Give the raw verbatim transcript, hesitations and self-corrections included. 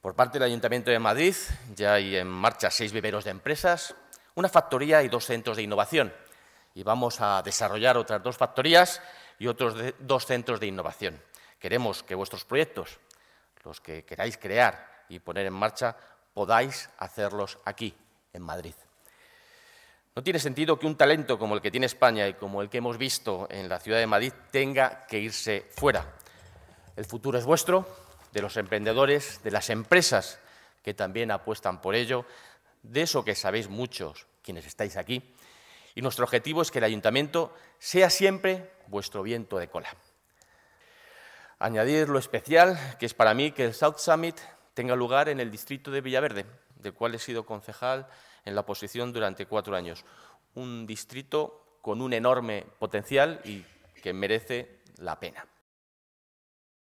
Por parte del Ayuntamiento de Madrid ya hay en marcha seis viveros de empresas, una factoría y dos centros de innovación. Y vamos a desarrollar otras dos factorías y otros de, dos centros de innovación. Queremos que vuestros proyectos, los que queráis crear y poner en marcha, podáis hacerlos aquí, en Madrid. No tiene sentido que un talento como el que tiene España y como el que hemos visto en la ciudad de Madrid tenga que irse fuera. El futuro es vuestro, de los emprendedores, de las empresas que también apuestan por ello, de eso que sabéis muchos quienes estáis aquí. Y nuestro objetivo es que el Ayuntamiento sea siempre vuestro viento de cola. Añadir lo especial que es para mí que el South Summit tenga lugar en el distrito de Villaverde, del cual he sido concejal en la oposición durante cuatro años. Un distrito con un enorme potencial y que merece la pena.